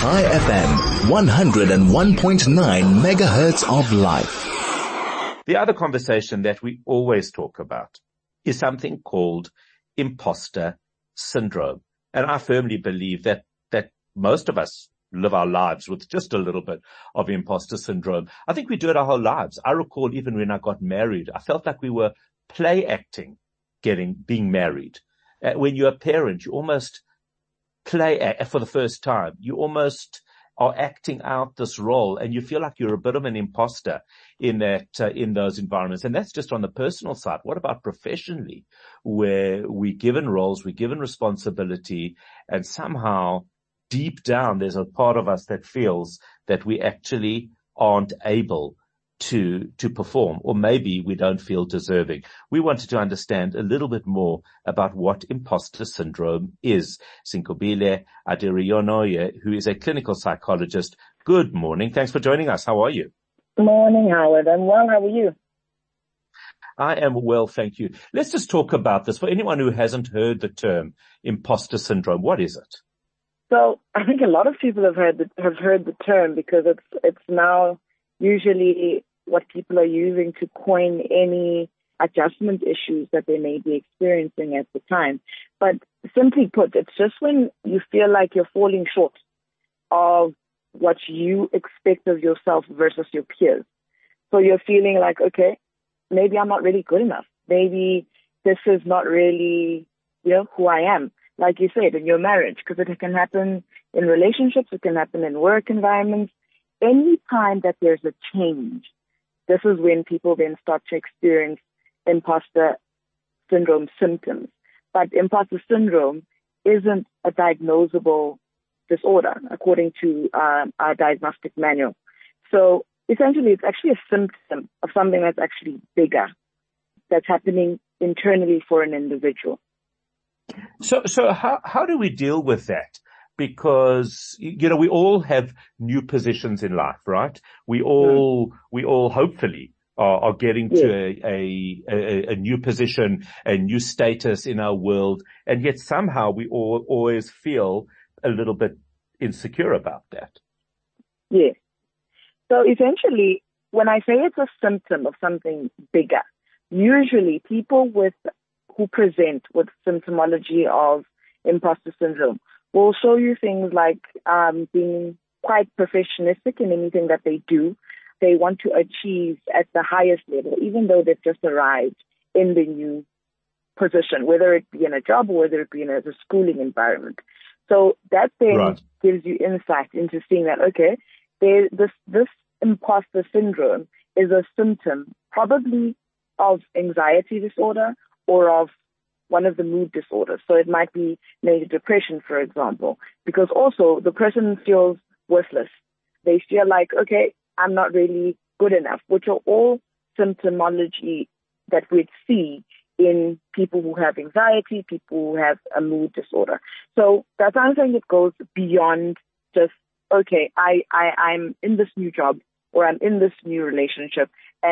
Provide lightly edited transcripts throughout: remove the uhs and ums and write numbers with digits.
Chai FM, 101.9 megahertz of life. The other conversation that we always talk about is something called imposter syndrome. And I firmly believe that most of us live our lives with just a little bit of imposter syndrome. I think we do it our whole lives. I recall even when I got married, I felt like we were play acting being married. When you're a parent, you almost play for the first time. You almost are acting out this role and you feel like you're a bit of an imposter in those environments. And that's just on the personal side. What about professionally, where we're given roles, we're given responsibility, and somehow deep down there's a part of us that feels that we actually aren't able to perform, or maybe we don't feel deserving. We wanted to understand a little bit more about what imposter syndrome is. Sinkobile Adiriyonoye, who is a clinical psychologist. Good morning. Thanks for joining us. How are you? Morning, Howard. I'm well. How are you? I am well, thank you. Let's just talk about this. For anyone who hasn't heard the term imposter syndrome, what is it? So I think a lot of people have heard the term because it's now usually what people are using to coin any adjustment issues that they may be experiencing at the time. But simply put, it's just when you feel like you're falling short of what you expect of yourself versus your peers. So you're feeling like, okay, maybe I'm not really good enough. Maybe this is not really, who I am. Like you said, in your marriage, because it can happen in relationships, it can happen in work environments. Any time that there's a change, this is when people then start to experience imposter syndrome symptoms. But imposter syndrome isn't a diagnosable disorder, according to our diagnostic manual. So essentially, it's actually a symptom of something that's actually bigger, that's happening internally for an individual. So how do we deal with that? Because, we all have new positions in life, right? We all hopefully are getting to a new position, a new status in our world. And yet somehow we all always feel a little bit insecure about that. Yes. So essentially, when I say it's a symptom of something bigger, usually people who present with symptomology of imposter syndrome will show you things like being quite perfectionistic in anything that they do. They want to achieve at the highest level, even though they've just arrived in the new position, whether it be in a job or whether it be in a schooling environment. So that then gives you insight into seeing that, okay, this imposter syndrome is a symptom probably of anxiety disorder or of one of the mood disorders. So it might be major depression, for example, because also the person feels worthless. They feel like, okay, I'm not really good enough, which are all symptomology that we'd see in people who have anxiety, people who have a mood disorder. So that's why I'm saying it goes beyond just, okay, I'm in this new job or I'm in this new relationship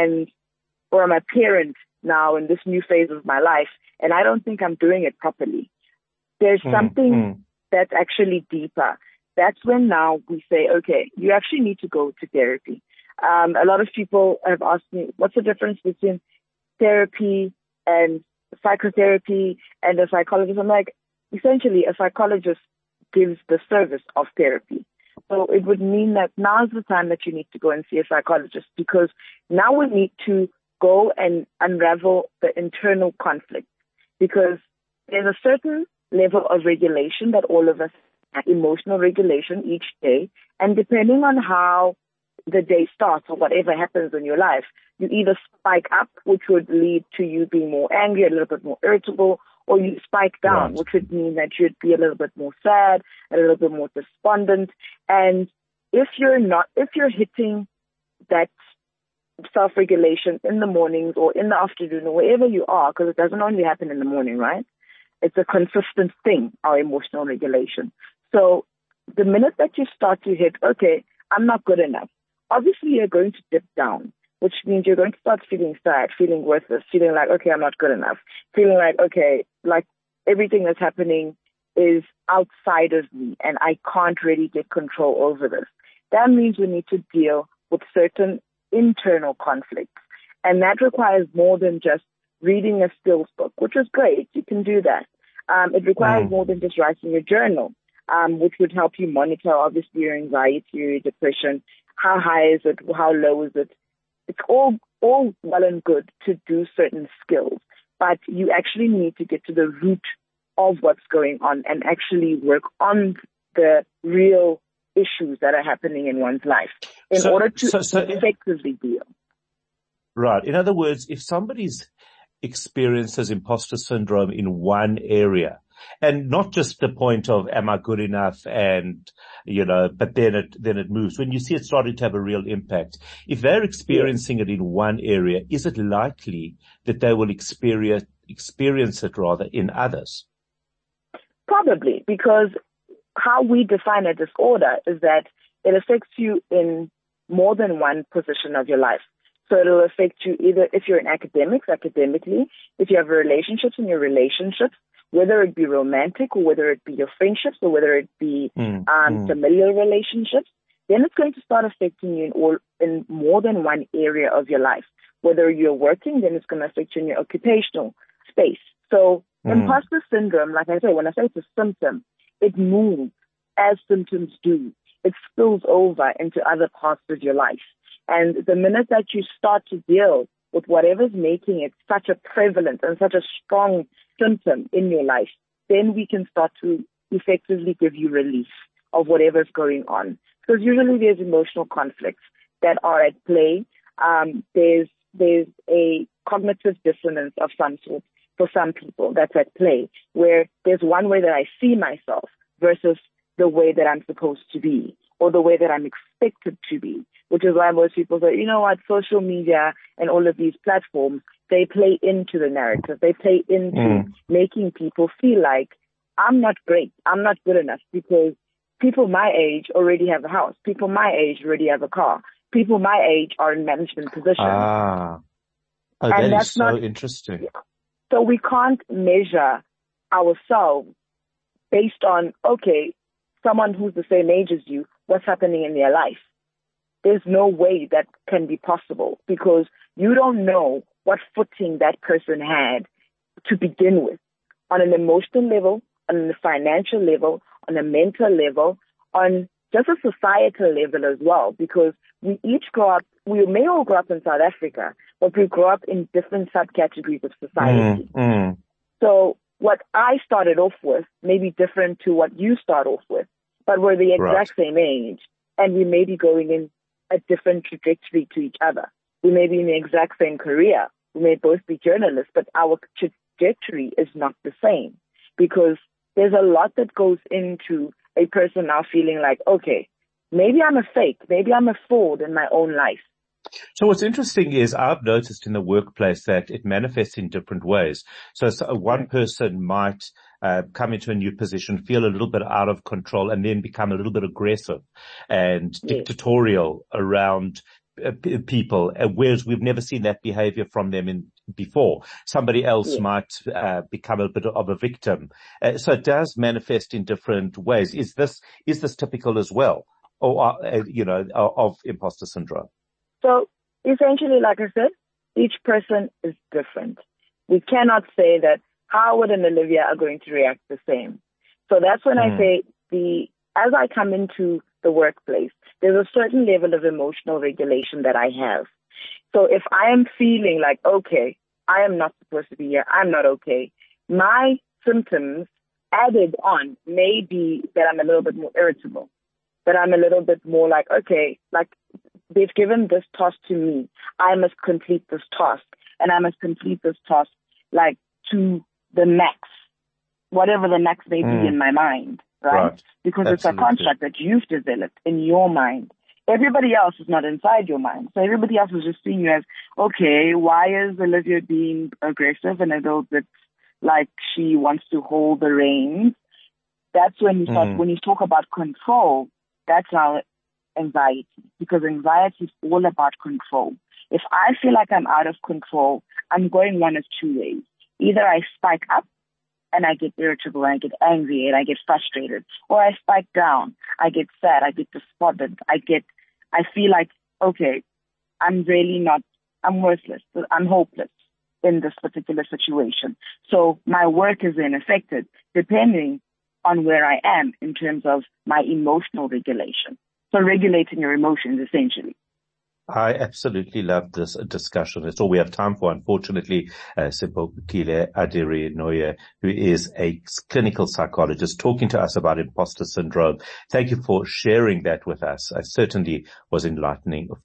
or I'm a parent now in this new phase of my life, and I don't think I'm doing it properly. There's something that's actually deeper. That's when now we say, okay, you actually need to go to therapy. A lot of people have asked me, what's the difference between therapy and psychotherapy and a psychologist? I'm like, essentially, a psychologist gives the service of therapy. So it would mean that now's the time that you need to go and see a psychologist, because now we need to go and unravel the internal conflict, because there's a certain level of regulation that all of us have, emotional regulation each day. And depending on how the day starts or whatever happens in your life, you either spike up, which would lead to you being more angry, a little bit more irritable, or you spike down, which would mean that you'd be a little bit more sad, a little bit more despondent. And if you're hitting that self-regulation in the mornings or in the afternoon or wherever you are, because it doesn't only happen in the morning, right? It's a consistent thing, our emotional regulation. So the minute that you start to hit, okay, I'm not good enough, obviously you're going to dip down, which means you're going to start feeling sad, feeling worthless, feeling like, okay, I'm not good enough, feeling like, okay, like everything that's happening is outside of me and I can't really get control over this. That means we need to deal with certain internal conflicts. And that requires more than just reading a skills book, which is great. You can do that. It requires more than just writing a journal, which would help you monitor, obviously, your anxiety, your depression. How high is it? How low is it? It's all well and good to do certain skills, but you actually need to get to the root of what's going on and actually work on the real issues that are happening in one's life in order to effectively deal. Right. In other words, if somebody's experiences imposter syndrome in one area, and not just the point of, am I good enough? And, but then it moves. When you see it starting to have a real impact, if they're experiencing it in one area, is it likely that they will experience it rather in others? Probably, because how we define a disorder is that it affects you in more than one position of your life. So it'll affect you either if you're in academics, academically, if you have relationships in your relationships, whether it be romantic or whether it be your friendships or whether it be familial relationships, then it's going to start affecting you in more than one area of your life. Whether you're working, then it's going to affect you in your occupational space. So imposter syndrome, like I say, when I say it's a symptom, it moves as symptoms do. It spills over into other parts of your life. And the minute that you start to deal with whatever's making it such a prevalent and such a strong symptom in your life, then we can start to effectively give you relief of whatever's going on. Because usually there's emotional conflicts that are at play. There's a cognitive dissonance of some sort for some people that's at play, where there's one way that I see myself versus the way that I'm supposed to be or the way that I'm expected to be, which is why most people say, you know what, social media and all of these platforms, they play into the narrative. They play into making people feel like I'm not great, I'm not good enough, because people my age already have a house. People my age already have a car. People my age are in management positions. That is so interesting. So we can't measure ourselves based on, okay, someone who's the same age as you, what's happening in their life. There's no way that can be possible because you don't know what footing that person had to begin with on an emotional level, on a financial level, on a mental level, on just a societal level as well, because we each grow up, we may all grow up in South Africa, but we grow up in different subcategories of society. So what I started off with may be different to what you start off with, but we're the exact same age, and we may be going in a different trajectory to each other. We may be in the exact same career. We may both be journalists, but our trajectory is not the same because there's a lot that goes into a person now feeling like, okay, maybe I'm a fake, maybe I'm a fraud in my own life. So what's interesting is I've noticed in the workplace that it manifests in different ways. So one person might come into a new position, feel a little bit out of control, and then become a little bit aggressive and dictatorial around people, whereas we've never seen that behavior from them before. Somebody else might become a bit of a victim. So it does manifest in different ways. Is this typical as well, or of imposter syndrome? So essentially, like I said, each person is different. We cannot say that Howard and Olivia are going to react the same. So that's when I say as I come into the workplace, there's a certain level of emotional regulation that I have. So if I am feeling like, okay, I am not supposed to be here, I'm not okay, my symptoms added on may be that I'm a little bit more irritable, that I'm a little bit more like, okay, like they've given this task to me, I must complete this task, and I must complete this task like to the max, whatever the max may be in my mind, right? Because it's a construct that you've developed in your mind. Everybody else is not inside your mind. So everybody else is just seeing you as, okay, why is Olivia being aggressive and a little bit like she wants to hold the reins? That's when you start, when you talk about control, that's our anxiety, because anxiety is all about control. If I feel like I'm out of control, I'm going one of two ways. Either I spike up and I get irritable, and I get angry, and I get frustrated, or I spike down, I get sad, I get despondent, I feel like, okay, I'm worthless, I'm hopeless in this particular situation. So my work is then affected depending on where I am in terms of my emotional regulation. So regulating your emotions, essentially. I absolutely love this discussion. It's all we have time for, unfortunately. Sipho-Kile Adiri-Noye, who is a clinical psychologist, talking to us about imposter syndrome. Thank you for sharing that with us. It certainly was enlightening